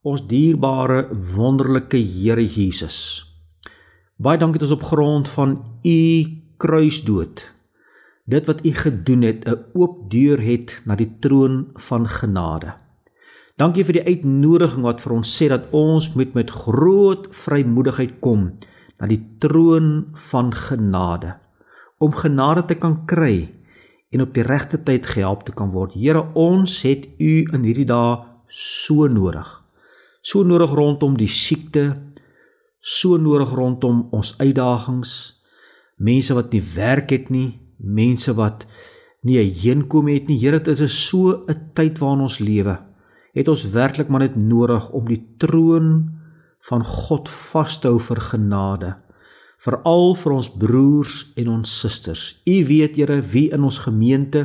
ons dierbare, wonderlike Here Jesus. Baie dankie dat ons op grond van U kruisdood, dit wat U gedoen het, 'n oop deur het na die troon van genade. Dankie vir die uitnodiging wat vir ons sê dat ons moet met groot vrymoedigheid kom na die troon van genade, om genade te kan kry en op die regte tyd gehelp te kan word. Here, ons het U in hierdie dae so nodig. So nodig rondom die siekte, so nodig rondom ons uitdagings, mense wat nie werk het nie, mense wat nie 'n heenkom het nie. Here, dit is so 'n tyd waarin ons lewe. Het ons werklik maar net nodig om die troon van God vas te hou vir genade, veral vir ons broers en ons susters. U weet, Here, wie in ons gemeente,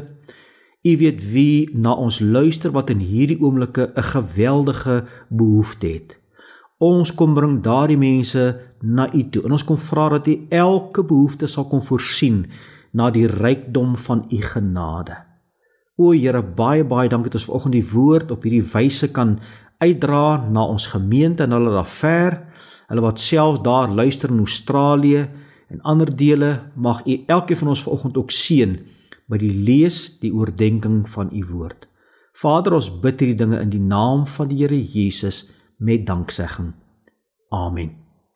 U weet wie na ons luister wat in hierdie oomblikke 'n geweldige behoefte het. Ons kom bring daardie mense na U toe en ons kom vra dat U elke behoefte sal kom voorsien na die rykdom van U genade. O Here, baie dankie dat ons vanoggend die woord op hierdie wyse kan uitdra na ons gemeente en hulle daar ver, hulle wat selfs daar luister in Australië en ander dele. Mag U elkeen van ons vanoggend ook seën by die lees, die oordeenking van U woord. Vader, ons bid hierdie dinge in die naam van die Here Jesus met danksegging. Amen.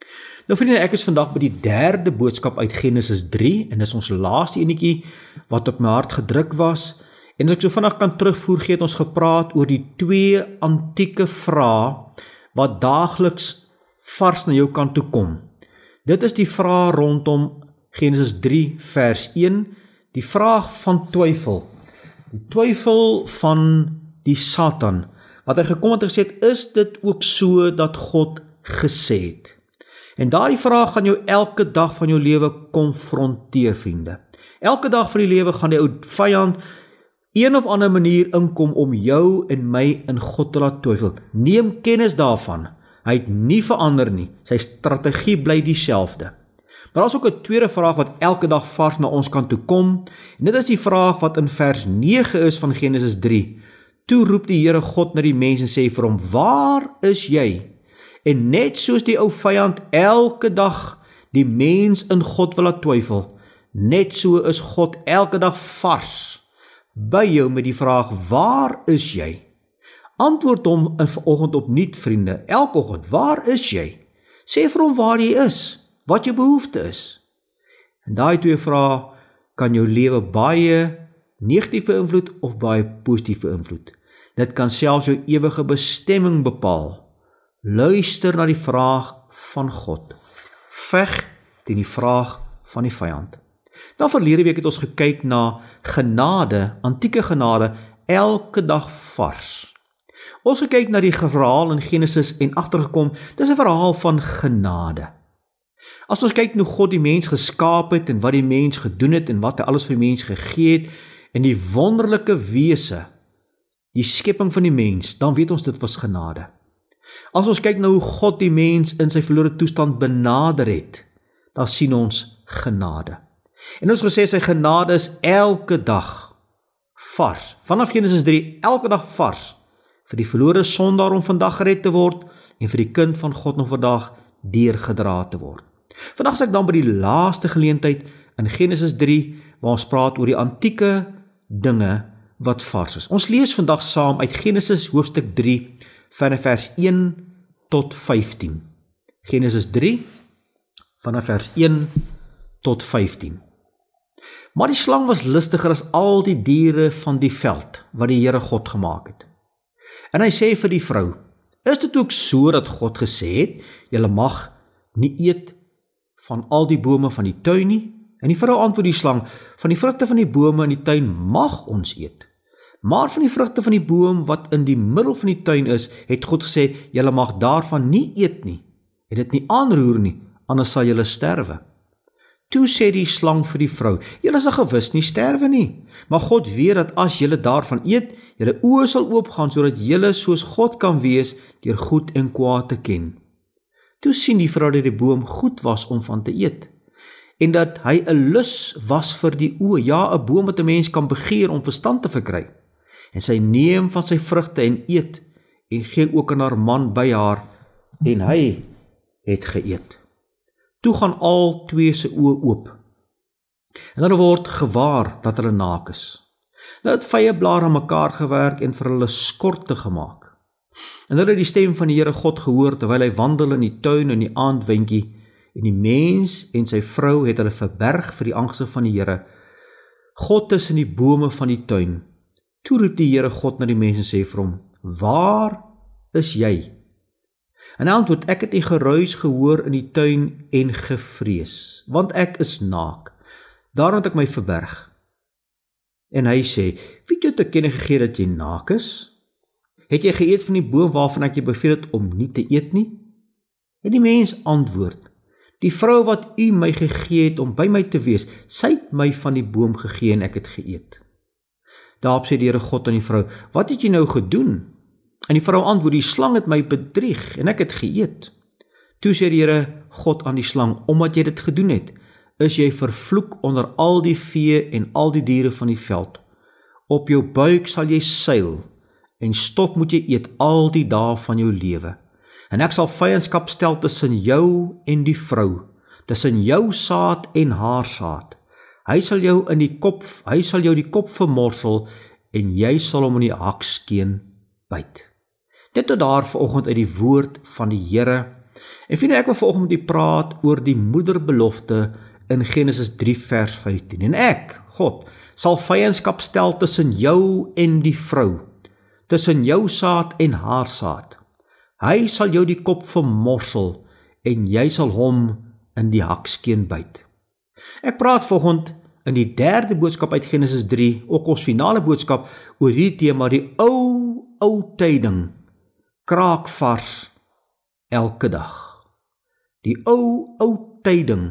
Nou vriende, ek is vandag by die derde boodskap uit Genesis 3 en dis ons laaste enetjie wat op my hart gedruk was. En as ek so vinnig kan terugvoer, het ons gepraat oor die 2 antieke vrae wat daagliks vars na jou kant toe kom. Dit is die vraag rondom Genesis 3 vers 1, die vraag van twyfel. Die twyfel van die Satan, wat hy gekom het en gesê het, is dit ook so dat God gesê het? En daardie vraag gaan jou elke dag van jou lewe konfronteer, vriende. Elke dag van die lewe gaan die ou vyand een of ander manier inkom om jou en my in God te laat twyfel. Neem kennis daarvan. Hy het nie verander nie. Sy strategie bly dieselfde. Maar daar is ook 'n tweede vraag wat elke dag vars na ons kant toe kom. En dit is die vraag wat in vers 9 is van Genesis 3. Toe roep die Here God na die mens en sê vir hom, waar is jy? En net soos die ou vyand elke dag die mens in God wil laat twyfel, net so is God elke dag vars by jou met die vraag, waar is jy? Antwoord hom in vanoggend opnuut, vriende, elke oggend, waar is jy? Sê vir hom waar jy is, wat jou behoefte is. En daai 2 vrae kan jou lewe baie negatief beïnvloed of baie positief beïnvloed. Dit kan selfs jou ewige bestemming bepaal. Luister na die vraag van God. Veg teen die vraag van die vyand. Nou verlede week het ons gekyk na genade, antieke genade, elke dag vars. Ons gekyk na die verhaal in Genesis en agtergekom, dis 'n verhaal van genade. As ons kyk hoe God die mens geskaap het en wat die mens gedoen het en wat hy alles vir die mens gegee het en die wonderlike wese, die skepping van die mens, dan weet ons dit was genade. As ons kyk na hoe God die mens in sy verlore toestand benader het, dan sien ons genade. En ons gesê sy genade is elke dag vars. Vanaf Genesis 3, elke dag vars. Vir die verlore sondaar om vandag gered te word en vir die kind van God om vandag deurgedra te word. Vandag is ek dan by die laaste geleentheid in Genesis 3 waar ons praat oor die antieke dinge wat vars is. Ons lees vandag saam uit Genesis hoofstuk 3 vanaf vers 1 tot 15. Genesis 3 vanaf vers 1 tot 15. Maar die slang was listiger as al die diere van die veld wat die Here God gemaak het. En hy sê vir die vrou, is dit ook so dat God gesê het, julle mag nie eet van al die bome van die tuin nie? En die vrou antwoord die slang, van die vrugte van die bome in die tuin mag ons eet. Maar van die vrugte van die boom wat in die middel van die tuin is, het God gesê, julle mag daarvan nie eet nie, en dit nie aanroer nie, anders sal julle sterwe. Toe sê die slang vir die vrou, julle sal gewis nie sterwe nie, maar God weet dat as julle daarvan eet, julle oë sal oopgaan, sodat julle soos God kan wees, deur goed en kwaad te ken. Toe sien die vrou dat die boom goed was om van te eet, en dat hy 'n lus was vir die oë, ja, 'n boom wat 'n mens kan begeer om verstand te verkry. En sy neem van sy vrugte en eet, en gee ook aan haar man by haar, en hy het geëet. Toe gaan al twee se oë oop, en hulle word gewaar dat hulle naak is. Hulle het vyeblare aan mekaar gewerk en vir hulle skorte gemaak. En hulle het die stem van die Here God gehoor terwyl hy wandel in die tuin in die aandwentjie, en die mens en sy vrou het hulle verberg vir die aangesig van die Here, God tussen die bome van die tuin. Toe roep die Here God na die mens en sê vir hom, waar is jy? En hy antwoord, ek het die geruis gehoor in die tuin en gevrees, want ek is naak, daarom het ek my verberg. En hy sê, wie het jou te kenne gegee dat jy naak is? Het jy geëet van die boom waarvan ek jou beveel het om nie te eet nie? En die mens antwoord, die vrou wat u my gegee het om by my te wees, sy het my van die boom gegee en ek het geëet. Daarop sê die Here God aan die vrou, wat het jy nou gedoen? En die vrou antwoord, die slang het my bedrieg en ek het geëet. Toe sê die Here God aan die slang, omdat jy dit gedoen het, is jy vervloek onder al die vee en al die diere van die veld. Op jou buik sal jy seil, en stof moet jy eet al die dae van jou lewe. En ek sal vyandskap stel tussen jou en die vrou, tussen jou saad en haar saad. Hy sal jou die kop vermorsel, en jy sal hom in die hakskeen byt. Dit tot daar vanoggend uit die woord van die Here. En vriende, ek wil vanoggend met u praat oor die moederbelofte in Genesis 3 vers 15. En ek, God, sal vyandskap stel tussen jou en die vrou, tussen jou saad en haar saad. Hy sal jou die kop vermorsel, en jy sal hom in die hakskeen byt. Ek praat vanoggend in die derde boodskap uit Genesis 3, ook ons finale boodskap, oor hierdie tema, die ou tyding, kraakvars elke dag. Die ou tyding,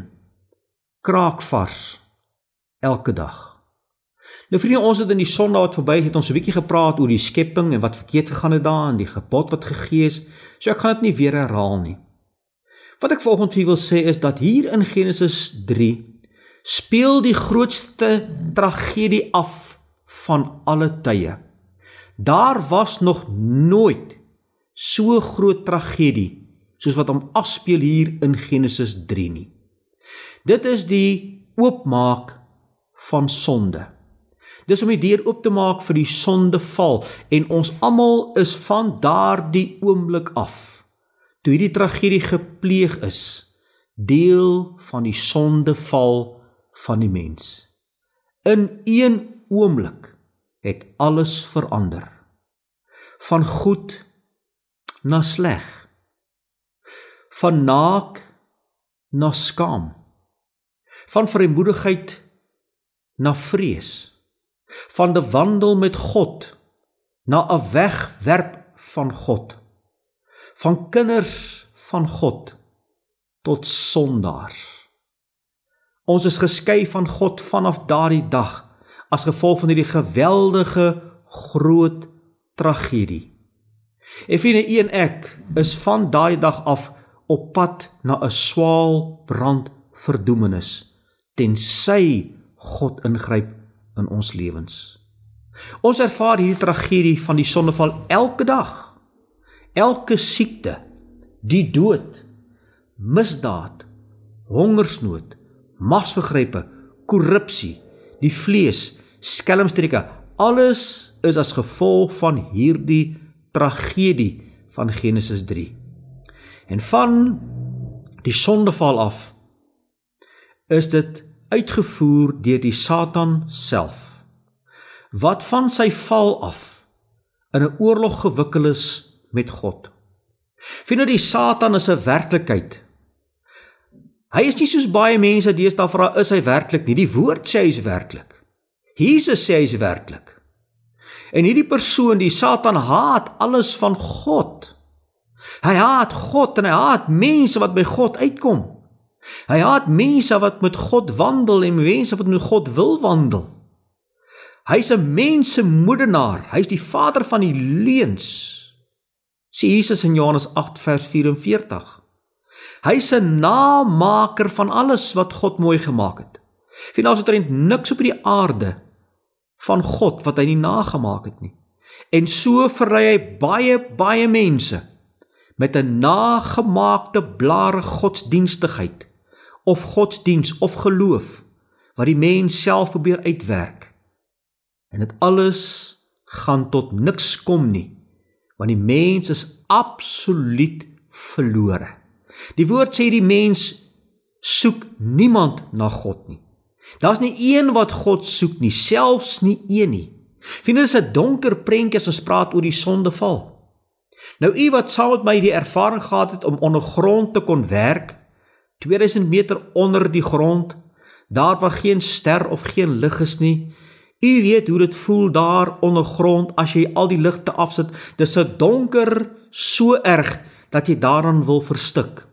kraakvars elke dag. Nou vriende, ons het in die Sondag wat verby het ons 'n bietjie gepraat oor die skepping en wat verkeerd gegaan het daar en die gebod wat gegee is, so ek gaan dit nie weer herhaal nie. Wat ek volgens vir wil sê is dat hier in Genesis 3 speel die grootste tragedie af van alle tye. Daar was nog nooit so groot tragedie soos wat hom afspeel hier in Genesis 3 nie. Dit is die oopmaak van sonde. Dis om die deur oop te maak vir die sondeval, en ons almal is van daardie oomblik af, toe hierdie tragedie gepleeg is, deel van die sondeval van die mens. In een oomblik het alles verander. Van goed na sleg. Van naak na skaam. Van vrymoedigheid na vrees. Van die wandel met God na 'n wegwerp van God. Van kinders van God tot sondaars. Ons is geskei van God vanaf daardie dag as gevolg van hierdie geweldige groot tragedie. En vriende, u en ek is van daardie dag af op pad na 'n swaal brand verdoemenis, tensy God ingryp in ons lewens. Ons ervaar hierdie tragedie van die sondeval elke dag. Elke siekte, die dood, misdaad, hongersnood, magsvergrype, korrupsie, die vlees, skelmstreke, alles is as gevolg van hierdie tragedie van Genesis 3. En van die sondeval af is dit uitgevoer deur die Satan self, wat van sy val af in 'n oorlog gewikkel is met God. Vind nou, die Satan is 'n werklikheid. Hy is nie soos baie mense deesdae vra, is hy werklik nie? Die woord sê hy is werklik. Jesus sê hy is werklik. En hierdie persoon, die Satan, haat alles van God. Hy haat God en hy haat mense wat by God uitkom. Hy haat mense wat met God wandel en mense wat met God wil wandel. Hy is 'n mensemoordenaar. Hy is die vader van die leuns. Sê Jesus in Johannes 8 vers 44. Hy is 'n namaker van alles wat God mooi gemaak het. Finaal is niks op die aarde van God wat hy nie nagemaak het nie. En so verlei hy baie mense met 'n nagemaakte blare godsdienstigheid of godsdiens of geloof wat die mens self probeer uitwerk. En dit alles gaan tot niks kom nie, want die mens is absoluut verlore. Die woord sê die mens soek niemand na God nie. Daar's nie een wat God soek nie, selfs nie een nie. Vind dit is 'n donker prentjie as ons praat oor die sondeval. Nou u wat saam met my die ervaring gehad het om ondergrond te kon werk, 2000 meter onder die grond, daar waar geen ster of geen lig is nie, u weet hoe dit voel daar ondergrond as jy al die ligte afsit, dis 'n donker so erg dat jy daaraan wil verstik.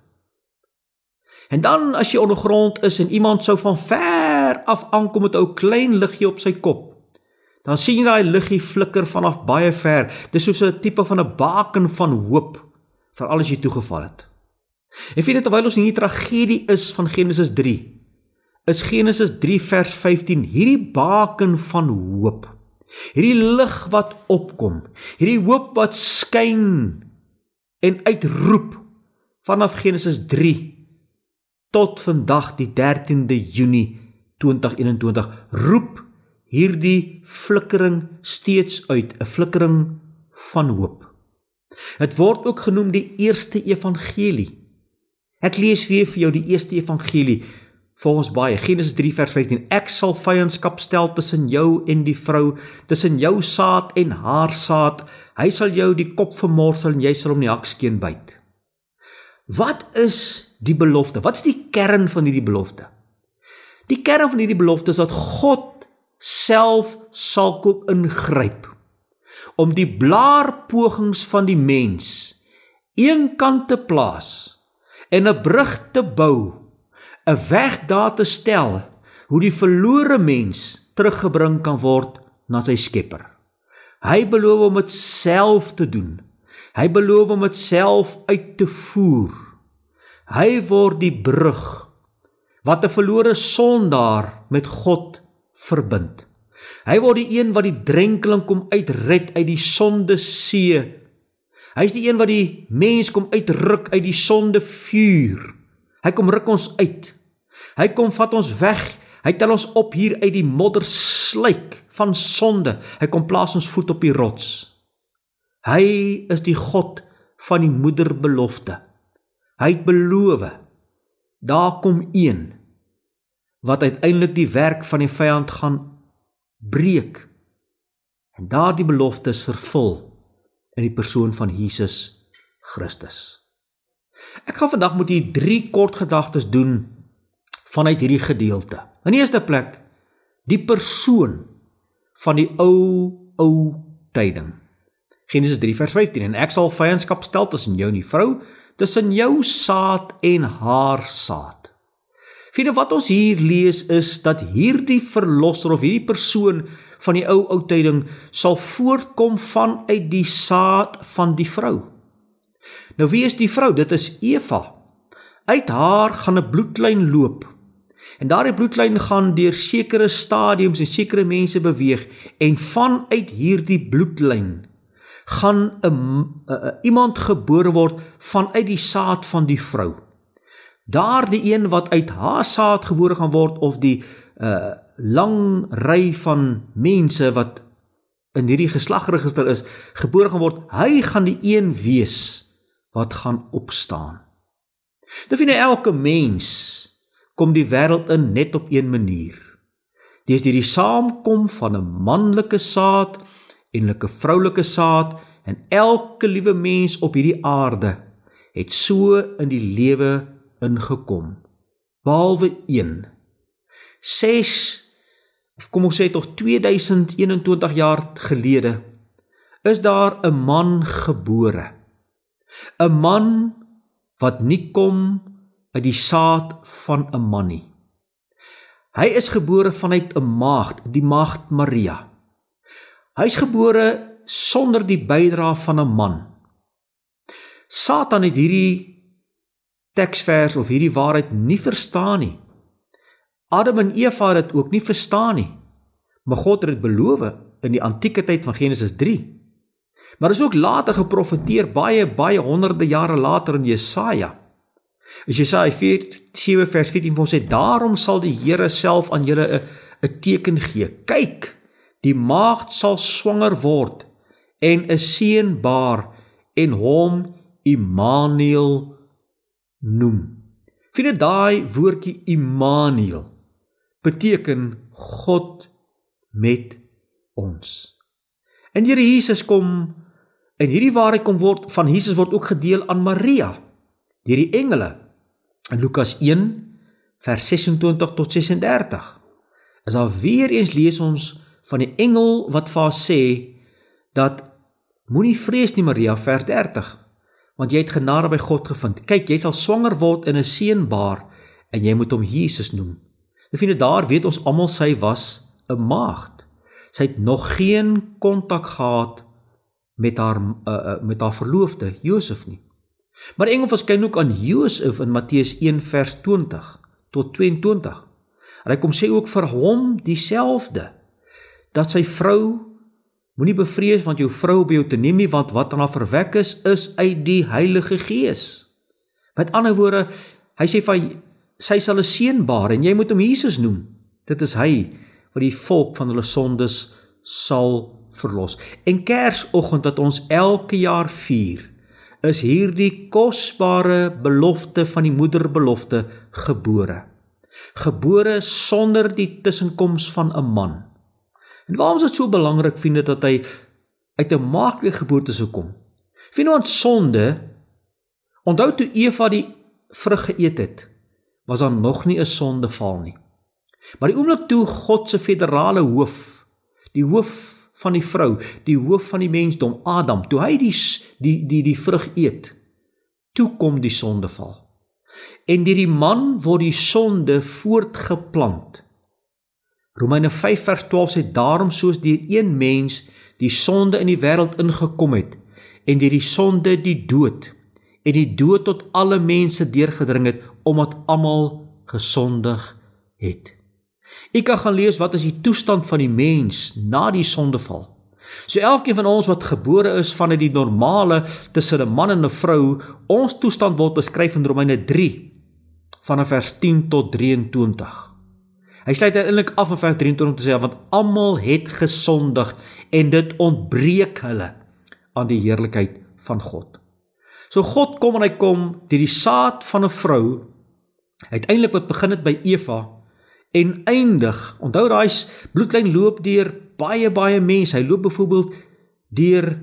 En dan as jy ondergrond is en iemand sou van ver af aankom met 'n ou klein liggie op sy kop, dan sien jy daai liggie flikker vanaf baie ver. Dis soos 'n tipe van 'n baken van hoop, veral as jy toegeval het. En vind dit terwyl ons in die tragedie is van Genesis 3, is Genesis 3 vers 15 hierdie baken van hoop, hierdie lig wat opkom, hierdie hoop wat skyn en uitroep vanaf Genesis 3 tot vandag die 13de Junie 2021, roep hierdie flikkering steeds uit, 'n flikkering van hoop. Het word ook genoem die eerste evangelie. Ek lees weer vir jou die eerste evangelie, volgens baie, Genesis 3 vers 15, ek sal vyandskap stel tussen jou en die vrou, tussen jou saad en haar saad, hy sal jou die kop vermorsel en jy sal hom die hakskeen byt. Wat is die belofte? Wat is die kern van hierdie belofte? Die kern van hierdie belofte is dat God self sal kom ingryp, om die blaarpogings van die mens eenkant te plaas en 'n brug te bou, 'n weg daar te stel, hoe die verlore mens teruggebring kan word na sy Skepper. Hy beloof om dit self te doen. Hy beloof om dit self uit te voer. Hy word die brug wat 'n verlore sondaar met God verbind. Hy word die een wat die drenkeling kom uitred uit die sonde see. Hy is die een wat die mens kom uitruk uit die sonde vuur. Hy kom ruk ons uit. Hy kom vat ons weg. Hy tel ons op hier uit die moddersluik van sonde. Hy kom plaas ons voet op die rots. Hy is die God van die moederbelofte. Hy het beloof, daar kom een wat uiteindelik die werk van die vyand gaan breek. En daardie belofte is vervul in die persoon van Jesus Christus. Ek gaan vandag met u 3 kort gedagtes doen vanuit hierdie gedeelte. In die eerste plek, die persoon van die ou tyding. Genesis 3 vers 15, en ek sal vyandskap stel tussen jou en die vrou, tussen jou saad en haar saad. Vriende, wat ons hier lees is dat hierdie verlosser of hierdie persoon van die ou tyding sal voortkom vanuit die saad van die vrou. Nou wie is die vrou? Dit is Eva. Uit haar gaan 'n bloedlyn loop. En daardie bloedlyn gaan deur sekere stadiums en sekere mense beweeg, en vanuit hierdie bloedlyn gaan iemand gebore word vanuit die saad van die vrou. Daardie een wat uit haar saad gebore gaan word, of die lang ry van mense wat in hierdie geslagregister is, gebore gaan word, hy gaan die een wees wat gaan opstaan. Dit vind elke mens kom die wêreld in net op een manier. Dis deur die saamkom van 'n manlike saad en 'n vroulike saad, en elke liewe mens op hierdie aarde het so in die lewe ingekom, behalwe een. 6, of kom ons sê tog 2021 jaar gelede, is daar 'n man gebore. 'n Man wat nie kom uit die saad van 'n man nie. Hy is gebore vanuit 'n maagd, die maagd Maria. Hy is gebore sonder die bydrae van 'n man. Satan het hierdie teksvers of hierdie waarheid nie verstaan nie. Adam en Eva het dit ook nie verstaan nie. Maar God het dit beloof in die antieke tyd van Genesis 3. Maar is ook later geprofeteer, baie honderde jare later in Jesaja. As Jesaja 7 vers 14 vir ons sê, daarom sal die Here self aan julle 'n teken gee. Kyk, die maagd sal swanger word en 'n seun baar en hom Immanuel noem. Vriende, daai woordjie Immanuel beteken God met ons. En Here Jesus kom, en hierdie waarheid van Jesus word ook gedeel aan Maria, deur die engele. In Lukas 1 vers 26 tot 36. As daar weer eens lees ons van die engel wat vir haar sê dat moenie vrees nie Maria, vers 30, want jy het genade by God gevind. Kyk, jy sal swanger word en 'n seun baar en jy moet hom Jesus noem. Nou vriende, daar weet ons almal sy was 'n maagd. Sy het nog geen kontak gehad met haar verloofde Josef nie. Maar die engel verskyn ook aan Josef in Matteus 1 vers 20 tot 22. En hy kom sê ook vir hom dieselfde, dat sy vrou, moenie bevrees want jou vrou by jou te neem nie, want wat aan haar verwek is uit die Heilige Gees. Met ander woorde, hy sê van, sy sal 'n seun baar en jy moet hom Jesus noem. Dit is hy wat die volk van hulle sondes sal verlos. En Kersoggend wat ons elke jaar vier, is hierdie kosbare belofte van die moederbelofte gebore. Gebore sonder die tussenkoms van 'n man. En waarom is dit so belangrik, vriende, dat hy uit 'n maaklike geboorte sou kom? Vriende, want sonde, onthou toe Eva die vrug geëet het, was daar nog nie 'n sondeval nie. Maar die oomblik toe God se federale hoof, die hoof van die vrou, die hoof van die mensdom, Adam, toe hy die vrug eet, toe kom die sondeval. En deur die man word die sonde voortgeplant. Romeine 5 vers 12 sê, daarom soos deur een mens die sonde in die wêreld ingekom het, en deur die sonde die dood, en die dood tot alle mense deurgedring het, omdat almal gesondig het. Ek kan gaan lees wat is die toestand van die mens na die sondeval. So elkeen van ons wat gebore is vanuit die normale tussen 'n man en 'n vrou, ons toestand word beskryf in Romeine 3 vanaf vers 10 tot 23. Hy sluit uiteindelik af in vers 23 om te sê, want almal het gesondig en dit ontbreek hulle aan die heerlikheid van God. So God kom en hy kom deur die saad van 'n vrou, uiteindelik wat begin het by Eva, en eindig, onthou daai bloedlyn loop deur baie mense. Hy loop byvoorbeeld deur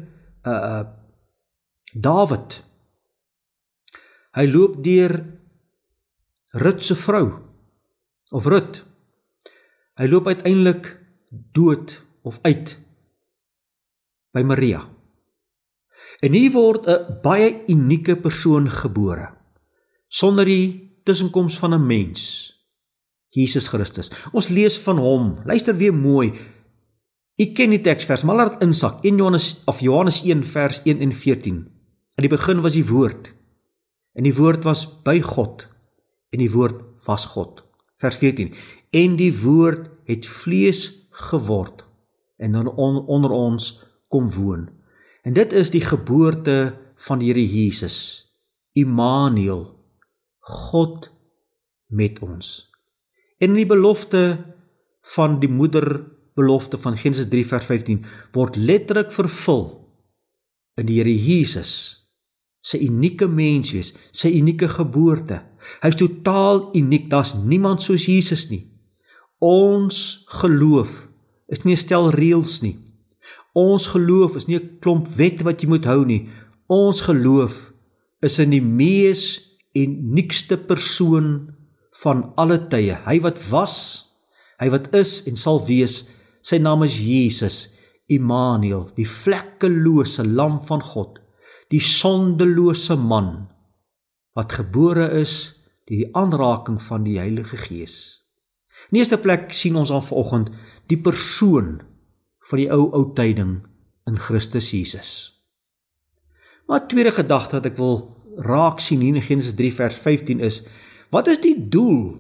Dawid. Hy loop deur Rut se vrou, of Rut. Hy loop uiteindelik dood of uit by Maria. En hier word 'n baie unieke persoon gebore, sonder die tussenkoms van 'n mens, Jesus Christus. Ons lees van hom, luister weer mooi, ek ken die teksvers, maar laat dit insak, Johannes 1 vers 1 en 14. In die begin was die woord, en die woord was by God, en die woord was God. Vers 14, en die woord het vlees geword, en dan onder ons kom woon. En dit is die geboorte van die Here Jesus, Immanuel, God met ons. En in die belofte van die moederbelofte van Genesis 3 vers 15 word letterlik vervul in die Here Jesus, sy unieke menswees, sy unieke geboorte. Hy is totaal uniek, daar's niemand soos Jesus nie. Ons geloof is nie 'n stel reëls nie. Ons geloof is nie 'n klomp wette wat jy moet hou nie. Ons geloof is in die mees uniekste persoon van alle tye. Hy wat was, hy wat is en sal wees, sy naam is Jesus, Immanuel, die vlekkelose lam van God, die sondelose man, wat gebore is deur die aanraking van die Heilige Gees. In die eerste plek sien ons al vanoggend die persoon van die ou tyding in Christus Jesus. Maar tweede gedagte wat ek wil raak sien hier in Genesis 3 vers 15 is, wat is die doel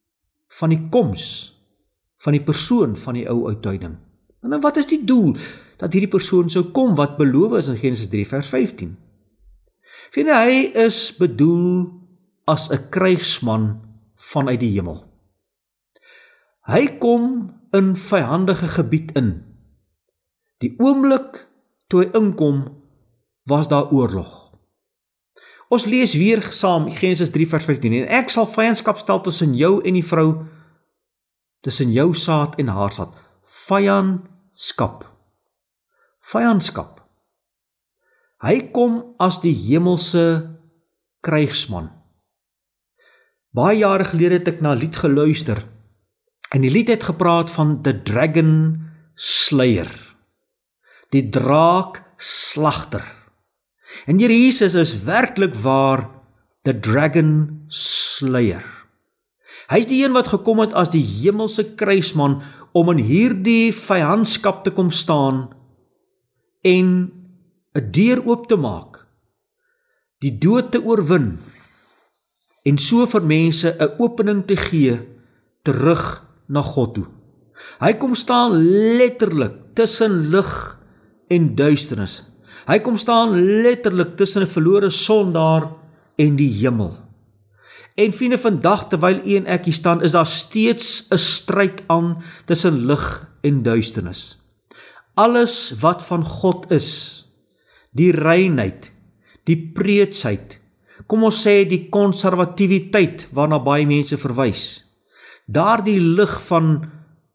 van die koms van die persoon van die ou uittyding? En wat is die doel? dat hierdie persoon sou kom wat beloof is in Genesis 3 vers 15. Vriende, hy is bedoel as 'n krygsman vanuit die hemel. Hy kom in vyandige gebied in. Die oomblik toe hy inkom, was daar oorlog. Ons lees weer saam Genesis 3 vers 15, en ek sal vyandskap stel tussen jou en die vrou, tussen jou saad en haar saad. Vyandskap. Vyandskap. Hy kom as die hemelse krygsman. Baie jare gelede het ek na 'n lied geluister, en die lied het gepraat van the dragon slayer, die draak slagter. En Here Jesus is werklik waar the dragon slayer. Hy is die een wat gekom het as die hemelse krygsman om in hierdie vyandskap te kom staan en 'n deur oop te maak, die dood te oorwin en so vir mense 'n opening te gee terug na God toe. Hy kom staan letterlik tussen lig en duisternis. Hy kom staan letterlik tussen 'n verlore sondaar en die hemel. En vriende, vandag terwyl u en ek hier staan, is daar steeds 'n stryd aan tussen lig en duisternis. Alles wat van God is, die reinheid, die preutsheid, kom ons sê die konservatiwiteit waarna baie mense verwys, daardie lig van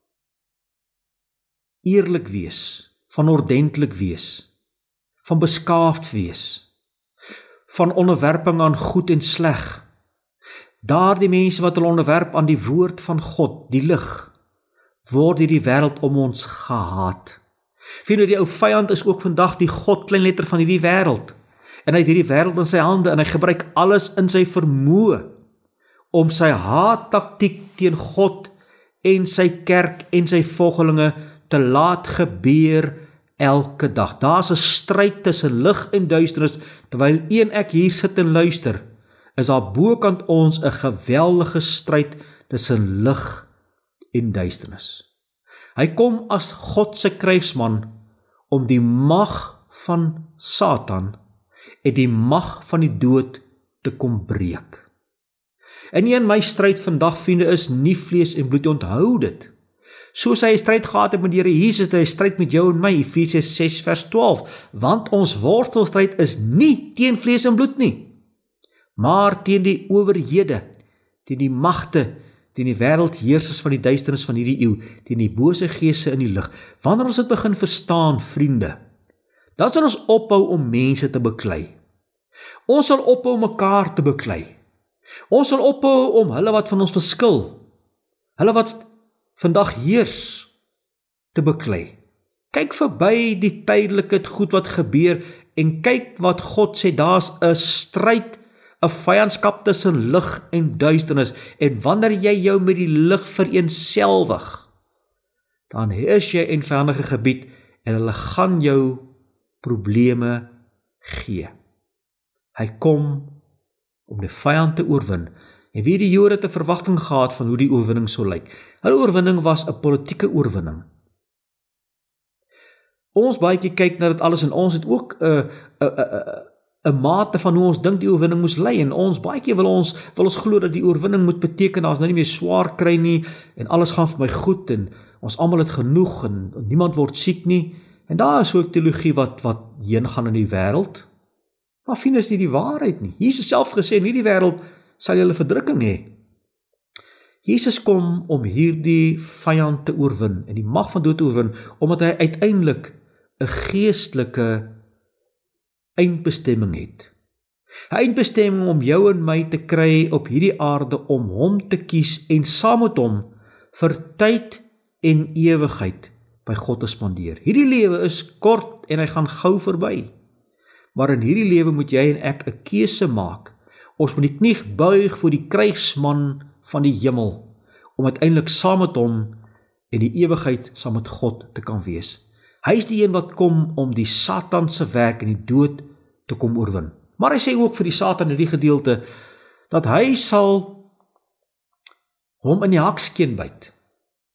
eerlik wees, van ordentlik wees, van beskaafd wees, van onderwerping aan goed en sleg, daardie mense wat hulle onderwerp aan die woord van God, die lig, word hierdie wêreld om ons gehaat. Vriende, die ou vyand is ook vandag die God kleinletter van hierdie wêreld, en hy het hierdie wêreld in sy hande, en hy gebruik alles in sy vermoë om sy haattaktiek teen God en sy kerk en sy volgelinge te laat gebeur elke dag. Daar's 'n stryd tussen lig en duisternis, terwyl u en ek hier sit en luister, is daar bokant ons 'n geweldige stryd tussen lig en duisternis. Hy kom as God se krygsman om die mag van Satan en die mag van die dood te kom breek. En nie in my stryd vandag, vriende, is nie vlees en bloed, onthou dit. Soos hy 'n stryd gehad het met die Here Jesus, het hy 'n stryd met jou en my, Efesiërs 6 vers 12, want ons worstelstryd is nie teen vlees en bloed nie, maar teen die owerhede, teen die magte, teen die wêreldheersers van die duisternis van hierdie eeu, teen die bose geeste in die lig. Wanneer ons dit begin verstaan, vriende, dan sal ons ophou om mense te beklei. Ons sal ophou mekaar te beklei. Ons sal ophou om hulle wat van ons verskil, hulle wat vandag heers, te beklei. Kyk verby die tydelike goed wat gebeur en kyk wat God sê, daar's 'n stryd, 'n vyandskap tussen lig en duisternis, en wanneer jy jou met die lig vereenselwig, dan is jy in vyandige gebied en hulle gaan jou probleme gee. Hy kom om die vyand te oorwin. En wie die Jode het 'n verwagting gehad van hoe die oorwinning sou lyk. Hulle oorwinning was 'n politieke oorwinning. Ons baie keer kyk na dit alles en ons het ook 'n mate van hoe ons dink die oorwinning moes lei, en ons baie keer wil ons glo dat die oorwinning moet beteken daar's nou nie meer swaar kry nie en alles gaan vir my goed en ons almal het genoeg en niemand word siek nie. En daar is so 'n teologie wat heen gaan in die wêreld. Maar vriende, is nie die waarheid nie. Jesus self gesê in hierdie wêreld sal julle verdrukking hê. Jesus kom om hierdie vyand te oorwin en die mag van dood te oorwin, omdat hy uiteindelik 'n geestelike eindbestemming het. 'n Eindbestemming om jou en my te kry op hierdie aarde, om hom te kies en saam met hom vir tyd en ewigheid by God te spandeer. Hierdie lewe is kort en hy gaan gou verby. Maar in hierdie lewe moet jy en ek 'n keuse maak. Ons moet die knie buig voor die krygsman van die hemel, om uiteindelik saam met hom en die ewigheid saam met God te kan wees. Hy is die een wat kom om die Satan se werk en die dood te kom oorwin. Maar hy sê ook vir die Satan in die gedeelte, dat hy sal hom in die hakskeen byt.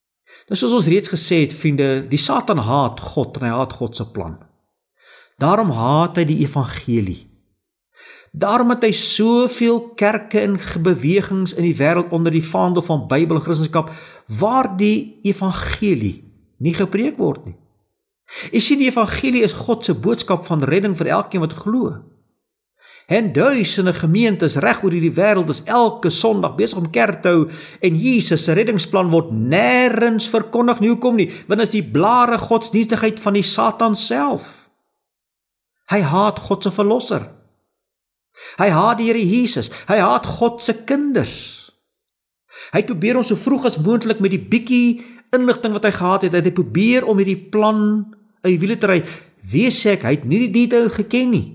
Dis soos ons reeds gesê het, vriende, die Satan haat God en hy haat God se plan. Daarom haat hy die evangelie. Daarom het hy soveel kerke en bewegings in die wêreld onder die vaandel van Bybel en Christendom waar die evangelie nie gepreek word nie. Jy sien, die evangelie is God se boodskap van redding vir elkeen wat glo. En duisende gemeentes reg oor die wêreld is elke Sondag besig om kerk te hou en Jesus se reddingsplan word nêrens verkondig nie. Hoekom nie? Want is die blare godsdienstigheid van die Satan self. Hy haat God se verlosser. Hy haat die Here Jesus. Hy haat God se kinders. Hy probeer ons so vroeg as moontlik met die bietjie inligting wat hy gehad het, hy probeer om hierdie plan uit die wiele te ry. Wees ek, hy het nie die detail geken nie.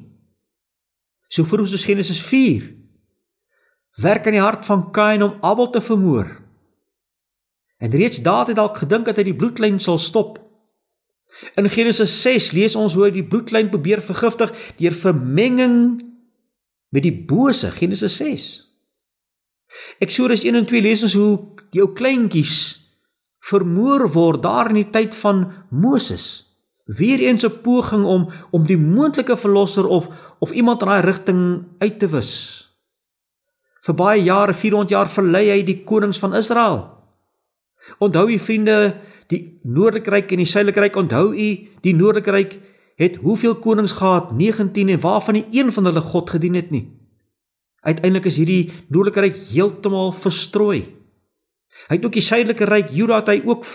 So vroeg soos Genesis 4, werk aan die hart van Kain om Abel te vermoor. En reeds daar het hy dalk gedink dat hy die bloedlyn sal stop. In Genesis 6 lees ons hoe hy die bloedlyn probeer vergiftig deur vermenging met die bose, Genesis 6. Eksodus 1 en 2 lees ons hoe die ou kleintjies vermoor word daar in die tyd van Moses. Weereens 'n poging om die moontlike verlosser of iemand in daai rigting uit te wis. Vir baie jare, 400 jaar, verlei hy die konings van Israel. Onthou u vriende, die Noordelike Ryk en die Suidelike Ryk, onthou u, die Noordelike Ryk het hoeveel konings gehad? 19, en waarvan nie een van hulle God gedien het nie. Uiteindelik is hierdie Noordelike Ryk heeltemal verstrooi. Hy het ook die Suidelike Ryk, Juda, het hy ook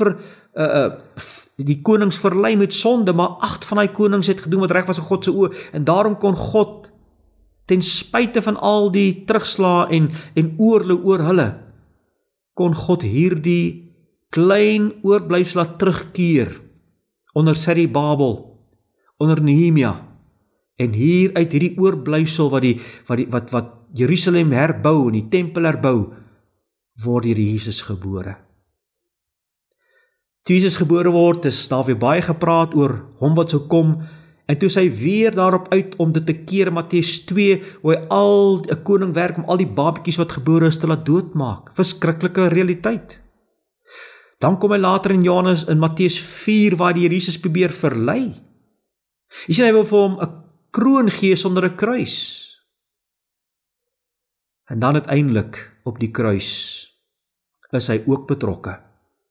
die konings verlei met sonde, maar 8 van die konings het gedoen wat reg was in God se oë, en daarom kon God, ten spyte van al die terugslaa en oorlog oor hulle, kon God hierdie klein oorblyfsel laat terugkeer onder Zerubabel, onder Nehemia, en hier uit hierdie oorblyfsel wat Jerusalem herbou en die tempel herbou, word hier Jesus gebore. Toe Jesus gebore word, is daar weer baie gepraat oor hom wat sou kom, en toe sy weer daarop uit om dit te keer, Matteus 2, hoe hy al 'n koning werk om al die babetjies wat gebore is te laat doodmaak. Verskriklike realiteit. Dan kom hy later in Matteus 4, waar die Jesus probeer verlei. Jy sien, hy wil vir hom 'n kroon gee sonder 'n kruis. En dan uiteindelik op die kruis is hy ook betrokke.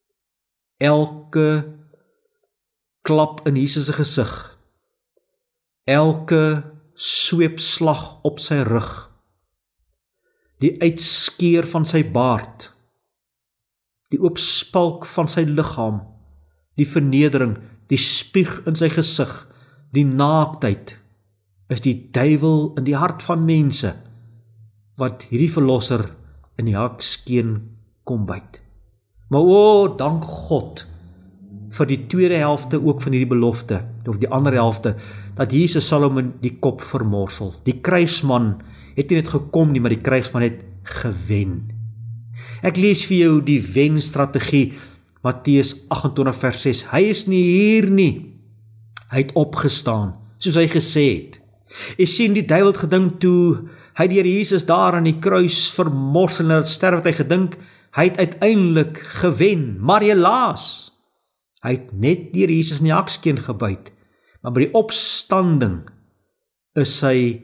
Elke klap in Jesus se gesig, elke sweepslag op sy rug, die uitskeer van sy baard, die oopspalk van sy liggaam, die vernedering, die spieg in sy gesig, die naaktheid, is die duiwel in die hart van mense, wat hierdie verlosser in die hakskeen kom byt. Maar dank God vir die tweede helfte ook van hierdie belofte, of die ander helfte, dat Jesus sal hom in die kop vermorsel. Die krygsman het nie net gekom nie, maar die krygsman het gewen. Ek lees vir jou die wenstrategie, Matteus 28 vers 6. Hy is nie hier nie, hy het opgestaan, soos hy gesê het. Jy sien, die duiwel het gedink toe hy die Here Jesus daar aan die kruis vermorsel en sterf, het hy gedink, hy het uiteindelik gewen, maar helaas, hy het net die Here Jesus in die hakskeen gebyt, maar by die opstanding is sy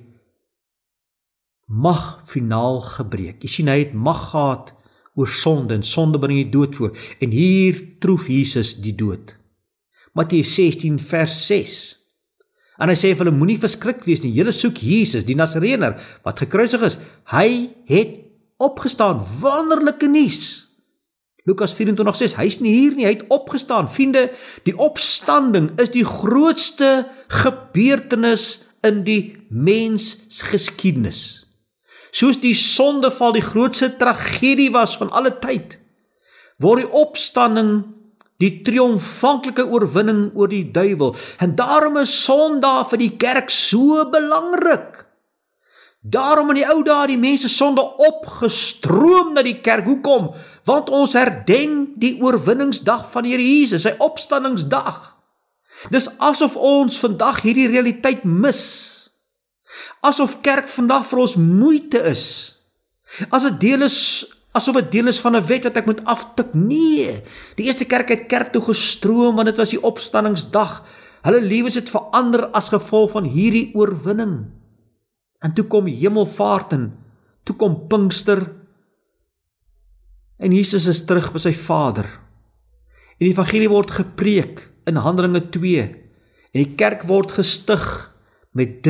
mag finaal gebreek. Jy sien, hy het mag gehad oor sonde, en sonde bring die dood voor, en hier troef Jesus die dood. Matteus 16 vers 6, en hy sê vir hulle, moenie verskrik wees nie, julle soek Jesus, die Nasareëner, wat gekruisig is, hy het opgestaan, wonderlike nuus. Lukas 24:6, hy is nie hier nie, hy het opgestaan. Vriende, die opstanding is die grootste gebeurtenis in die mensgeskiedenis. Soos die sondeval die grootste tragedie was van alle tyd, word die opstanding die triomfanklike oorwinning oor die duiwel. En daarom is Sondag vir die kerk so belangrik. Daarom in die ou dae die mense Sondag opgestroom na die kerk. Hoekom? Want ons herdenk die oorwinningsdag van die Here Jesus, sy opstandingsdag. Dis asof ons vandag hierdie realiteit mis. Asof kerk vandag vir ons moeite is. As dit deel is asof dit deel is van 'n wet wat ek moet aftik. Nee, die eerste kerk het kerk toe gestroom, want dit was die opstanningsdag. Hulle lewens het verander as gevolg van hierdie oorwinning. En toe kom hemelvaart en toe kom Pinkster, en Jesus is terug by sy Vader. En die evangelie word gepreek in Handelinge 2, en die kerk word gestig met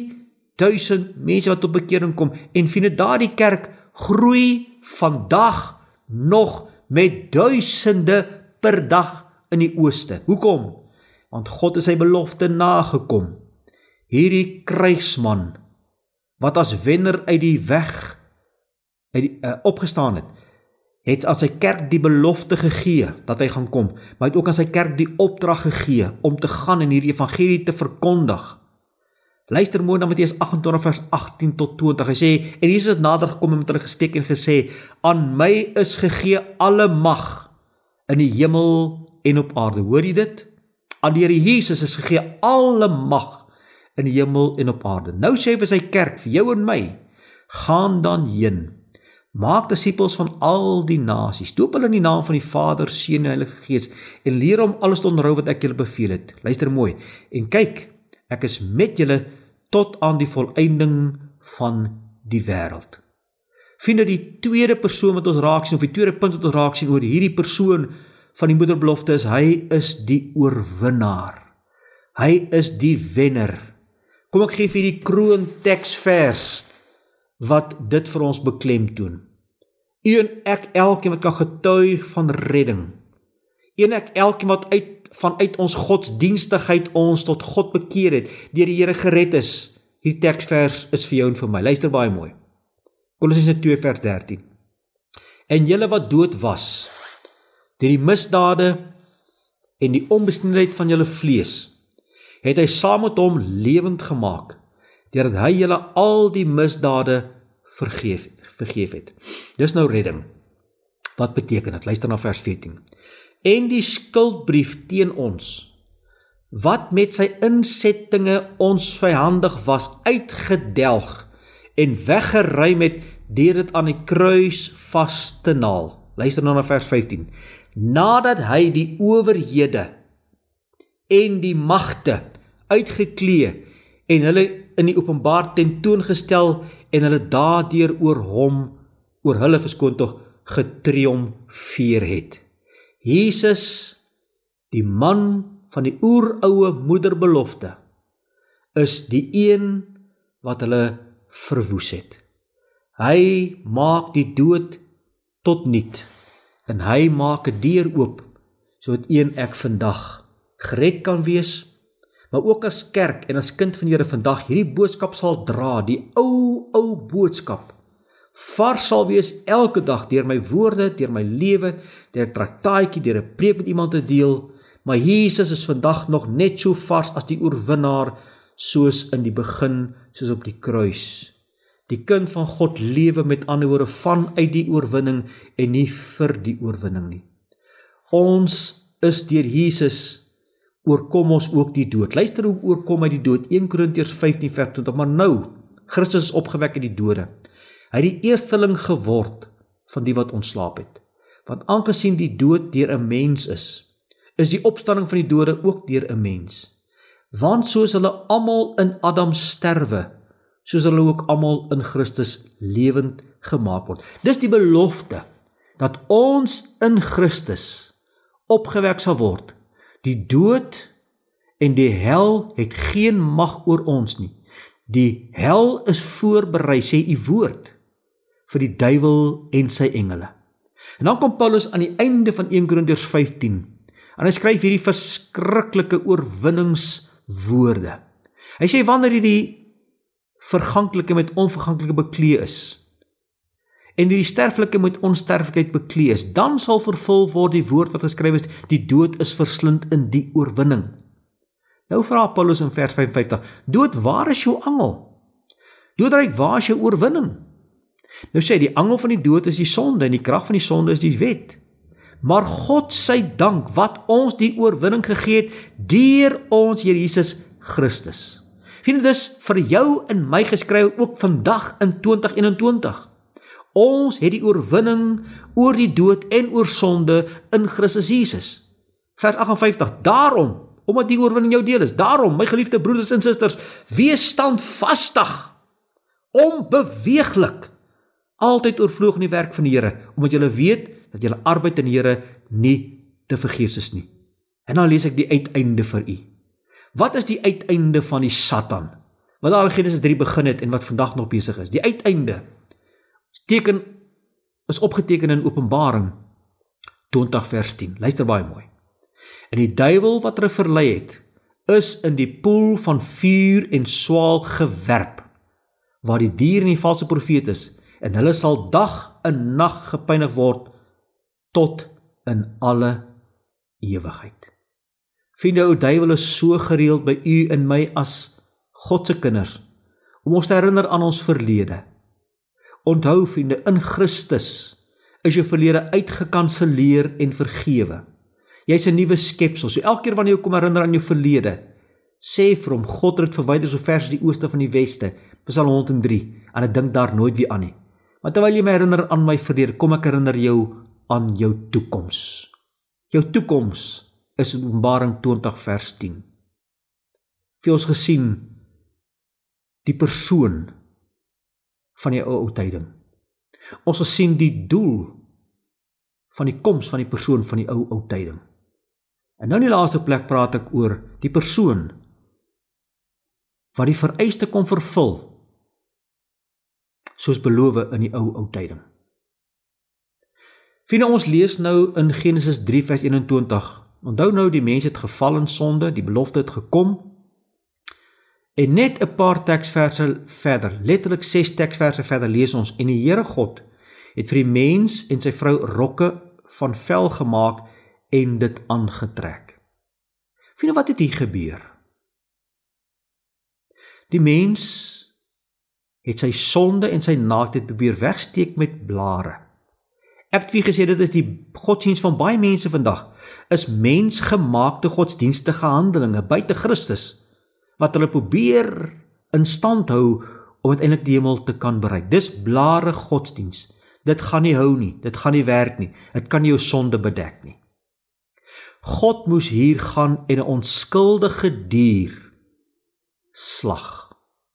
3000 mense wat tot bekering kom, en vriende, daardie kerk groei vandag nog met duisende per dag in die ooste. Hoekom? Want God is sy belofte nagekom. Hierdie krygsman, wat as wenner uit die weg opgestaan het aan sy kerk die belofte gegee, dat hy gaan kom, maar het ook aan sy kerk die opdrag gegee, om te gaan en hierdie evangelie te verkondig. Luister mooi na Matteus 28 vers 18 tot 20, hy sê, en Jesus is nader gekom en met hulle gespreek en gesê, aan my is gegee alle mag, in die hemel en op aarde. Hoor jy dit? Aan die Here Jesus is gegee alle mag, in die hemel en op aarde. Nou sê hy vir sy kerk, vir jou en my, gaan dan heen, maak disippels van al die nasies, doop hulle in die naam van die Vader, Seun en Heilige Gees, en leer om alles te onderhou wat ek julle beveel het. Luister mooi, en kyk, ek is met julle tot aan die volëinding van die wêreld. Vriende, die tweede persoon wat ons raak sien, of die tweede punt wat ons raak sien oor hierdie persoon van die moederbelofte is, hy is die oorwinnaar. Hy is die wenner. Kom ek gee vir die kroonteksvers wat dit vir ons beklemtoon. U en ek, elkeen wat kan getuig van redding. U en ek, elkeen wat vanuit ons godsdienstigheid ons tot God bekeer het, deur die Here gered is. Hierdie teksvers is vir jou en vir my. Luister baie mooi. Kolossense 2 vers 13. En julle wat dood was, deur die misdade en die onbesnedheid van julle vlees, het hy saam met hom lewend gemaak, deurdat hy julle al die misdade vergeef het. Dis nou redding. Wat beteken dit? Luister na vers 14. En die skuldbrief teen ons, wat met sy insettinge ons vyandig was, uitgedelg en weggeruim het, deur dit aan die kruis vas te naal. Luister nou na vers 15. Nadat hy die owerhede en die magte uitgeklee en hulle in die openbaar tentoongestel en hulle daardeur oor hulle verskoon tog getriomfeer het. Jesus, die man van die oeroue moederbelofte, is die een wat hulle verwoes het. Hy maak die dood tot niet, en hy maak 'n deur oop, sodat een ek vandag gered kan wees, maar ook as kerk en as kind van die Here vandag hierdie boodskap sal dra, die ou boodskap, vars sal wees elke dag deur my woorde, deur my lewe, deur 'n traktaatjie, deur 'n preek met iemand te deel, maar Jesus is vandag nog net so vars as die oorwinnaar, soos in die begin, soos op die kruis. Die kind van God lewe met ander woorde vanuit die oorwinning en nie vir die oorwinning nie. Ons is deur Jesus, oorkom ons ook die dood. Luister hoe oorkom hy die dood, 1 Korintiërs 15 vers 20, maar nou, Christus is opgewek uit die dode. Hy het die eersteling geword van die wat ontslaap het. Want aangesien die dood deur 'n mens is die opstanding van die dode ook deur 'n mens. Want soos hulle almal in Adam sterwe, soos hulle ook almal in Christus lewend gemaak word. Dis die belofte, dat ons in Christus opgewek sal word. Die dood en die hel het geen mag oor ons nie. Die hel is voorberei, sê u woord, vir die duiwel en sy engele. En dan kom Paulus aan die einde van 1 Korintiërs 15, en hy skryf hierdie verskriklike oorwinningswoorde. Hy sê, wanneer hierdie verganklike met onverganklike beklee is, en die sterflike met onsterflikheid beklee is, dan sal vervul word die woord wat geskryf is, die dood is verslind in die oorwinning. Nou vra Paulus in vers 55, dood, waar is jou angel? Doodryk, waar is jou oorwinning? Nou sê, die angel van die dood is die sonde, en die krag van die sonde is die wet. Maar God sy dank, wat ons die oorwinning gegee het, deur ons Here Jesus Christus. Vriende, dis vir jou en my geskryf ook vandag in 2021. Ons het die oorwinning oor die dood en oor sonde in Christus Jesus. Vers 58, daarom, omdat die oorwinning jou deel is, daarom, my geliefde broeders en susters, wees standvastig, onbeweeglik, altyd oorvloeg in die werk van die Here, omdat julle weet dat julle arbeid in die Here nie te vergeefs is nie. En dan lees ek die uiteinde vir u. Wat is die uiteinde van die Satan? Wat daar in Genesis 3 begin het en wat vandag nog besig is. Die uiteinde is opgeteken in Openbaring 20 vers 10. Luister baie mooi. En die duiwel wat hulle verlei het, is in die poel van vuur en swaal gewerp, waar die dier en die valse profeet is, en hulle sal dag en nag gepynig word tot in alle ewigheid. Vriende, ou duiwel is so gereeld by u en my as God se kinders, om ons te herinner aan ons verlede. Onthou, vriende, in Christus is jou verlede uitgekanseleer en vergewe. Jy's 'n nuwe skepsel, so elke keer wanneer jy kom herinner aan jou verlede, sê vir hom, God het verwyder so ver as die ooste van die weste, Psalm 103, en ek dink daar nooit weer aan nie. Maar terwyl jy my herinner aan my verlede, kom ek herinner jou aan jou toekoms. Jou toekoms is in Openbaring 20 vers 10. Het ons gesien die persoon van die ou tyding. Ons gesien die doel van die koms van die persoon van die ou tyding. En nou in die laaste plek praat ek oor die persoon wat die vereiste kon vervul, soos beloof in die ou tyding. Vriende, ons lees nou in Genesis 3 vers 21, onthou nou die mense het geval in sonde, die belofte het gekom, en net 'n paar teksverse verder, letterlik 6 teksverse verder lees ons, en die Here God het vir die mens en sy vrou rokke van vel gemaak en dit aangetrek. Vriende, wat het hier gebeur? Die mens het sy sonde en sy naaktheid probeer wegsteek met blare. Ek het vir gesê, dit is die godsdienst van baie mense vandag, is mensgemaakte godsdienstige handelinge buite Christus, wat hulle probeer in stand hou om uiteindelik die hemel te kan bereik. Dis blare godsdienst. Dit gaan nie hou nie, dit gaan nie werk nie, dit kan nie jou sonde bedek nie. God moes hier gaan en 'n onskuldige dier slag.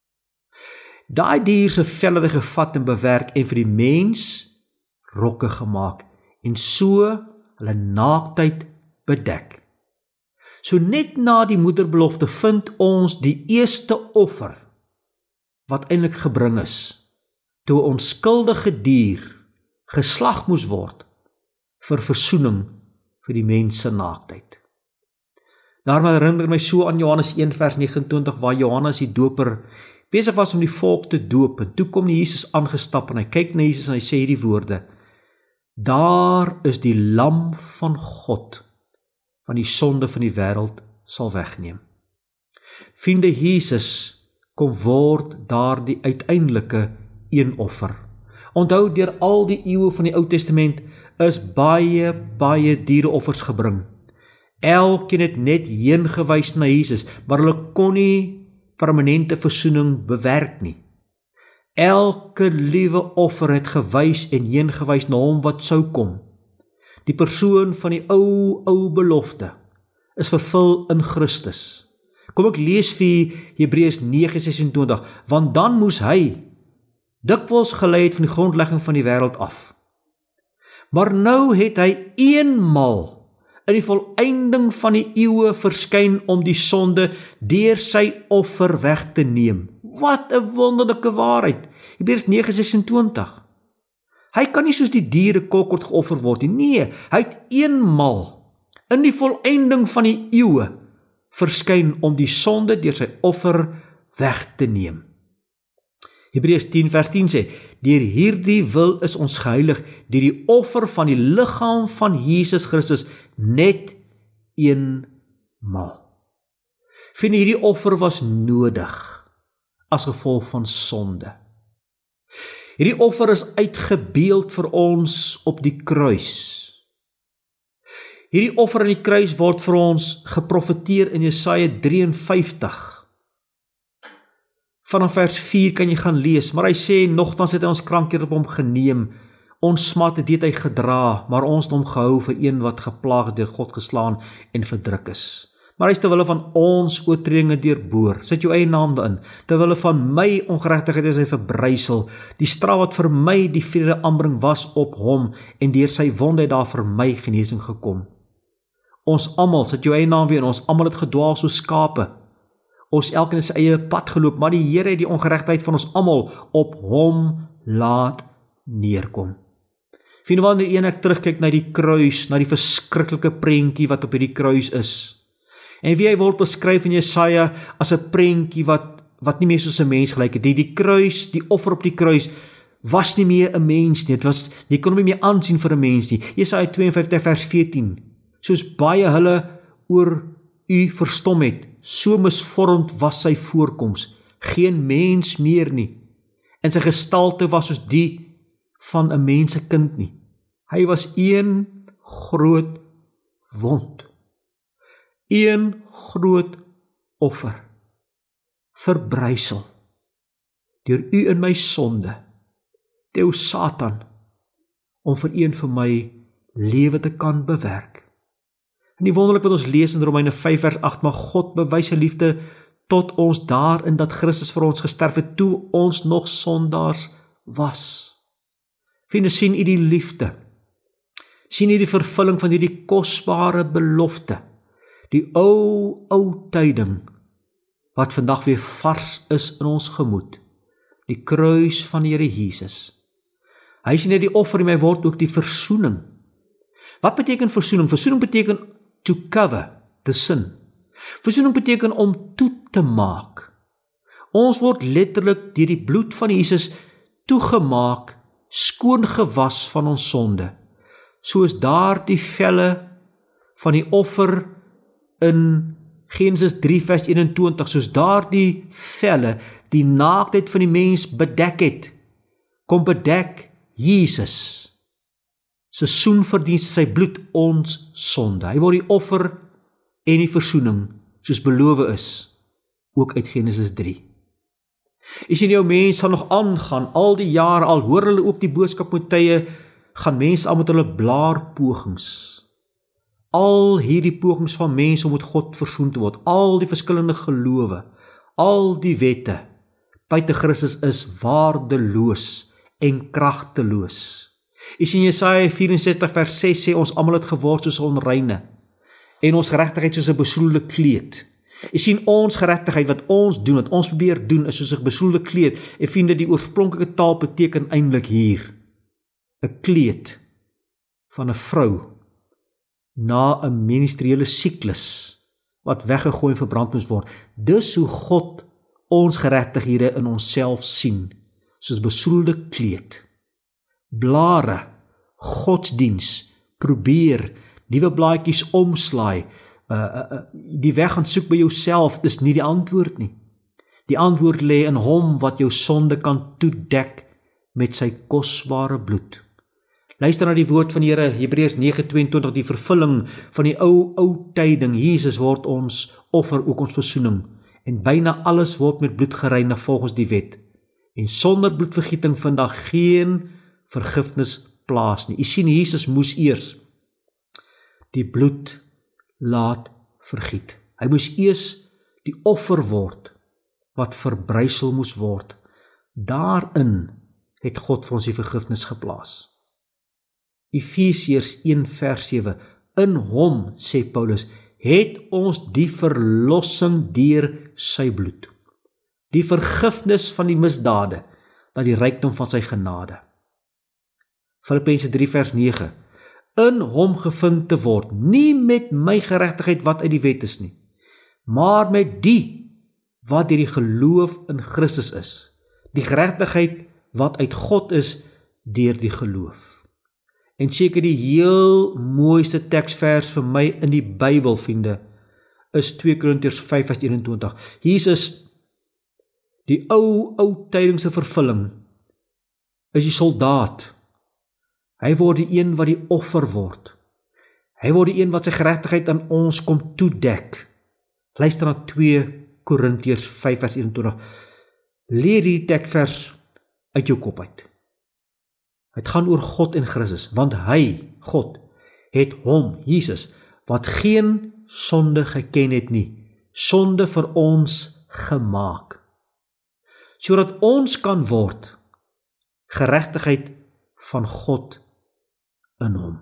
Daai dier se vel het hy gevat en bewerk en vir die mens rokke gemaak en so hulle naaktheid bedek. So net na die moederbelofte vind ons die eerste offer wat eintlik gebring is, toe 'n onskuldige dier geslag moes word vir versoening vir die mens se naaktheid. Daarom herinner my so aan Johannes 1 vers 29 waar Johannes die doper besig was om die volk te doop en toe kom Jesus aangestap en hy kyk na Jesus en hy sê hierdie woorde: daar is die lam van God wat die sonde van die wêreld sal wegneem. Vriende, Jesus kom word daar die uiteindelike een offer. Onthou, deur al die eeue van die Ou Testament is baie diereoffers gebring. Elkeen het net heen gewys na Jesus, maar hulle kon nie permanente versoening bewerk nie. Elke liewe offer het gewys en heen gewys na hom wat sou kom. Die persoon van die ou belofte is vervul in Christus. Kom ek lees vir Hebreërs 9:26, want dan moes hy dikwels gelei het van die grondlegging van die wêreld af. Maar nou het hy eenmal in die volëinding van die eeue verskyn om die sonde deur sy offer weg te neem. Wat 'n wonderlike waarheid. Hebreërs 9:26. Hy kan nie soos die diere kokkord geoffer word nie. Nee, hy het eenmal in die volëinding van die eeue verskyn om die sonde deur sy offer weg te neem. Hebreërs 10 vers 10 sê, deur hierdie wil is ons geheilig deur die offer van die liggaam van Jesus Christus net eenmaal. Vind hierdie offer was nodig as gevolg van sonde. Hierdie offer is uitgebeeld vir ons op die kruis. Hierdie offer aan die kruis word vir ons geprofeteer in Jesaja 53. Vanaf vers 4 kan jy gaan lees, maar hy sê, nogtans het hy ons krankhede op hom geneem, ons smarte het hy gedra, maar ons het hom gehou vir een wat geplaag is, deur God geslaan en verdruk is. Maar hy is terwille van ons oortredinge deurboor, sit jou eie naam daarin, terwille van my ongeregtigheid is hy verbrysel, die straf wat vir my die vrede aanbring was op hom, en deur sy wonde het daar vir my genesing gekom. Ons almal, sit jou eie naam weer, ons almal het gedwaal soos skape, ons elkeen het sy eie pad geloop, maar die Here het die ongeregtigheid van ons almal op hom laat neerkom. Vriende, wanneer ek terugkyk na die kruis, na die verskriklike prentjie wat op hierdie kruis is, en wie hy word beskryf in Jesaja as 'n prentjie wat nie meer soos 'n mens gelyk het. Die kruis, die offer op die kruis, was nie meer 'n mens nie. Jy kon hom nie meer aansien vir 'n mens nie. Jesaja 52 vers 14. Soos baie hulle oor u verstom het, so misvormd was sy voorkoms, geen mens meer nie. En sy gestalte was soos die van 'n mensekind nie. Hy was een groot wond. Een groot offer, verbrysel, deur u in my sonde, deur Satan, om vir een vir my lewe te kan bewerk. En die wonderlik wat ons lees in Romeine 5 vers 8, maar God bewys sy liefde tot ons daarin dat Christus vir ons gesterf het, toe ons nog sondaars was. Vriende, sien u die liefde? Sien u die vervulling van hierdie kosbare belofte? Die ou tyding, wat vandag weer vars is in ons gemoed, die kruis van die Here Jesus. Hy sê net die offer in my word ook die versoening. Wat beteken versoening? Versoening beteken to cover the sin. Versoening beteken om toe te maak. Ons word letterlik deur die bloed van Jesus toegemaak, skoon gewas van ons sonde, soos daar die velle van die offer in Genesis 3 vers 21, soos daardie velle die naaktheid van die mens bedek het, kom bedek Jesus se soenverdienste, sy bloed ons sonde. Hy word die offer en die versoening, soos beloof is, ook uit Genesis 3. Jy sien, jou mens sal nog aangaan, al die jare al, hoor hulle ook die boodskap met tye, gaan mense al met hulle blaarpogings, al hierdie pogings van mense om met God versoen te word, al die verskillende gelowe, al die wette, buite Christus is waardeloos en kragteloos. Jy sien, Jesaja 64 vers 6 sê, ons almal het geword soos onreine, en ons geregtigheid soos 'n besoedelde kleed. Jy sien, ons geregtigheid, wat ons doen, wat ons probeer doen, is soos 'n besoedelde kleed, en vriende, die oorspronklike taal beteken eintlik hier, 'n kleed van 'n vrou, na 'n ministeriële siklus, wat weggegooi en verbrand moes word. Dis hoe God ons geregtighede in onsself sien, soos besoedelde kleed. Blare, godsdiens, probeer, nuwe blaadjies omslaai, die weg gaan soek by jouself, dis nie die antwoord nie. Die antwoord lê in hom wat jou sonde kan toedek met sy kosbare bloed. Luister na die woord van die Here, Hebreërs 9:22, die vervulling van die ou tyding. Jesus word ons offer, ook ons versoening, en byna alles word met bloed gereinig volgens die wet. En sonder bloedvergieting vind daar geen vergifnis plaas nie. U sien, Jesus moes eers die bloed laat vergiet. Hy moes eers die offer word wat verbrysel moes word. Daarin het God vir ons die vergifnis geplaas. Efesiërs 1 vers 7, in hom, sê Paulus, het ons die verlossing deur sy bloed, die vergifnis van die misdade, na die rykdom van sy genade. Filippense 3 vers 9, in hom gevind te word, nie met my geregtigheid wat uit die wet is nie, maar met die wat deur die geloof in Christus is, die geregtigheid wat uit God is deur die geloof. En seker die heel mooiste teksvers vir my in die Bybel, vriende, is 2 Korintiërs 5 vers 21. Jesus, die ou tydingse vervulling, is die soldaat. Hy word die een wat die offer word. Hy word die een wat sy geregtigheid aan ons kom toedek. Luister na 2 Korintiërs 5 vers 21. Leer hierdie teksvers uit jou kop uit. Het gaan oor God en Christus, want hy, God, het hom, Jesus, wat geen sonde geken het nie, sonde vir ons gemaak, sodat ons kan word geregtigheid van God in hom.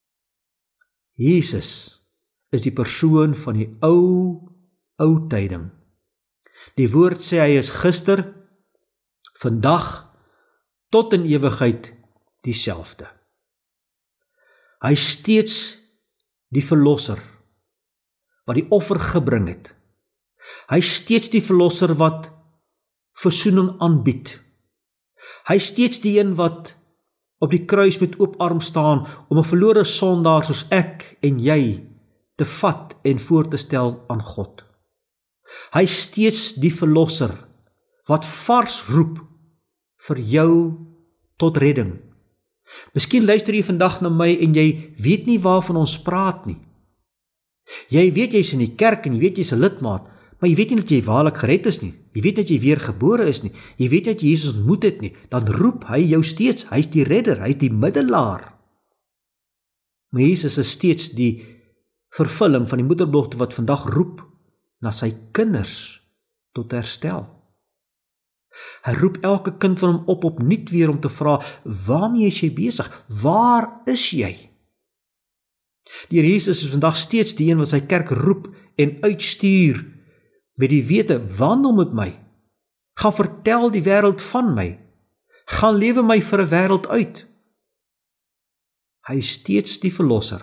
Jesus is die persoon van die ou tyding. Die woord sê hy is gister, vandag, tot in ewigheid dieselfde. Hy is steeds die verlosser, wat die offer gebring het. Hy is steeds die verlosser wat versoening aanbied. Hy is steeds die een wat op die kruis met oop arm staan, om 'n verlore sondaar soos ek en jy te vat en voor te stel aan God. Hy is steeds die verlosser, wat vars roep vir jou tot redding. Miskien luister jy vandag na my en jy weet nie waarvan ons praat nie. Jy weet jy's in die kerk en jy weet jy's 'n lidmaat, maar jy weet nie dat jy waarlik gered is nie. Jy weet dat jy weer gebore is nie. Jy weet dat jy Jesus ontmoet het nie. Dan roep hy jou steeds. Hy is die redder, hy is die middelaar. Maar Jesus is steeds die vervulling van die moederbelofte wat vandag roep na sy kinders tot herstel. Hy roep elke kind van hom op opnuut weer om te vra, waarmee is jy besig? Waar is jy? Die Here Jesus is vandag steeds die een wat sy kerk roep en uitstuur met die wete, wandel met my, gaan vertel die wêreld van my, gaan lewe my vir 'n wêreld uit. Hy is steeds die verlosser,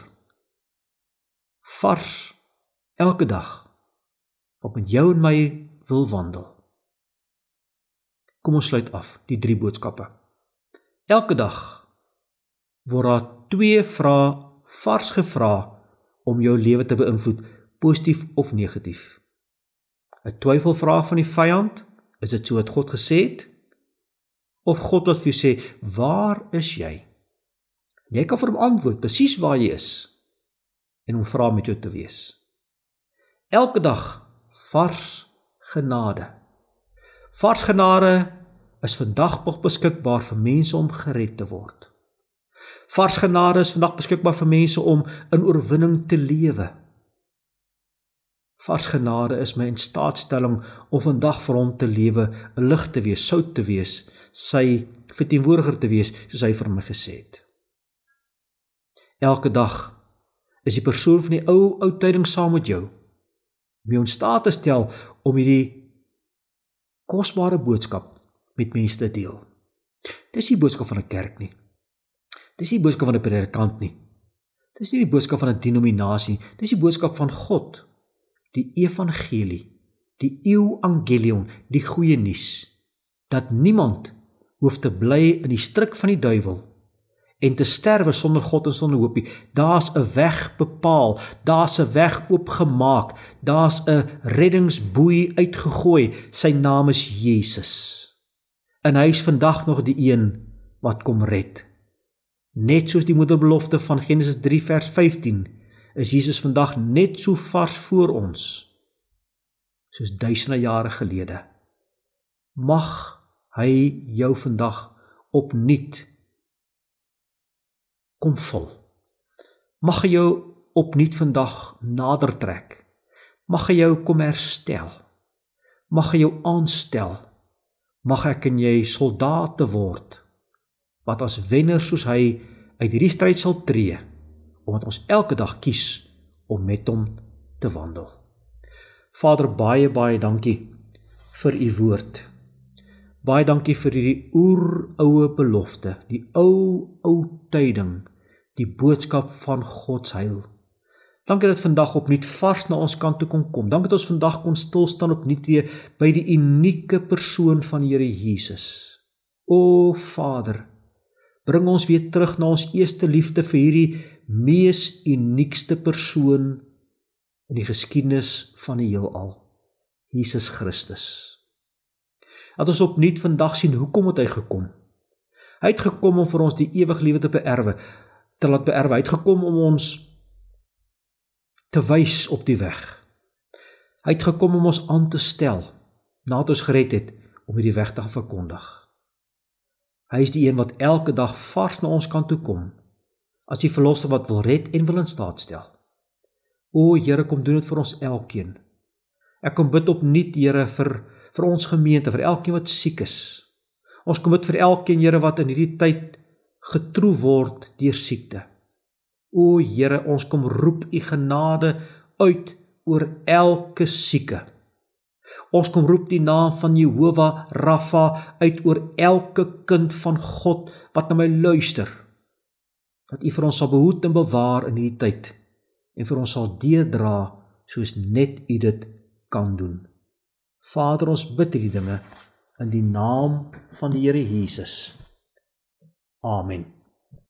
vars, elke dag, wat met jou en my wil wandel. Kom ons sluit af, die 3 boodskappe. Elke dag word daar 2 vrae vars gevra om jou lewe te beïnvloed, positief of negatief. 'n twyfelvraag van die vyand, is dit so wat God gesê het? Of God wat vir jou sê, waar is jy? Jy kan vir hom antwoord, presies waar jy is, en hom vra met jou te wees. Elke dag vars genade. Vars genade is vandag nog beskikbaar vir mense om gered te word. Vars genade is vandag beskikbaar vir mense om in oorwinning te lewe. Vars genade is my in staatstelling om vandag vir hom te lewe, 'n lig te wees, sout te wees, sy verteenwoordiger te wees, soos hy vir my gesê het. Elke dag is die persoon van die ou tyding saam met jou, om jou in staat te stel om hierdie kosbare boodskap met mense te deel. Dis nie die boodskap van 'n kerk nie. Dis nie die boodskap van 'n predikant nie. Dis nie die boodskap van 'n denominasie, dis die boodskap van God, die evangelie, die euangelion, die goeie nuus, dat niemand hoef te bly in die stryk van die duiwel en te sterwe sonder God en sonder hoop nie. Daar's 'n weg bepaal, daar's 'n weg oopgemaak, daar's 'n reddingsboei uitgegooi, sy naam is Jesus. En hy is vandag nog die een wat kom red. Net soos die moederbelofte van Genesis 3 vers 15, is Jesus vandag net so vars voor ons, soos duisende jare gelede. Mag hy jou vandag opnuut kom vul. Mag hy jou opnuut vandag nader trek. Mag hy jou kom herstel. Mag hy jou aanstel. Mag ek en jy soldate word, wat as wenners soos hy uit hierdie stryd sal tree, omdat ons elke dag kies om met hom te wandel. Vader, baie dankie vir u woord. Baie dankie vir hierdie oeroue belofte, die ou tyding, die boodskap van Gods heil. Dankie dat vandag opnuut vars na ons kant toe kon kom. Dankie dat ons vandag kon stilstaan opnuut weer by die unieke persoon van Here Jesus. O Vader, bring ons weer terug na ons eerste liefde vir hierdie mees uniekste persoon in die geskiedenis van die heelal, Jesus Christus. Dat ons opnuut vandag sien, hoekom het hy gekom? Hy het gekom om vir ons die ewige lewe te laat beerwe. Hy het gekom om ons te wys op die weg. Hy het gekom om ons aan te stel, nadat ons gered het, om hierdie weg te gaan verkondig. Hy is die een wat elke dag vars na ons kan toe kom, as die verlosser wat wil red en wil in staat stel. O Here, kom doen dit vir ons elkeen. Ek kom bid opnuut, Here, vir ons gemeente, vir elkeen wat siek is. Ons kom bid vir elkeen, Here, wat in hierdie tyd getroef word deur siekte. O Here, ons kom roep u genade uit oor elke sieke. Ons kom roep die naam van Jehovah Rapha uit oor elke kind van God wat na my luister. Dat u vir ons sal behoed en bewaar in hierdie tyd en vir ons sal deurdra soos net u dit kan doen. Vader, ons bid hierdie dinge in die naam van die Here Jesus. Amen.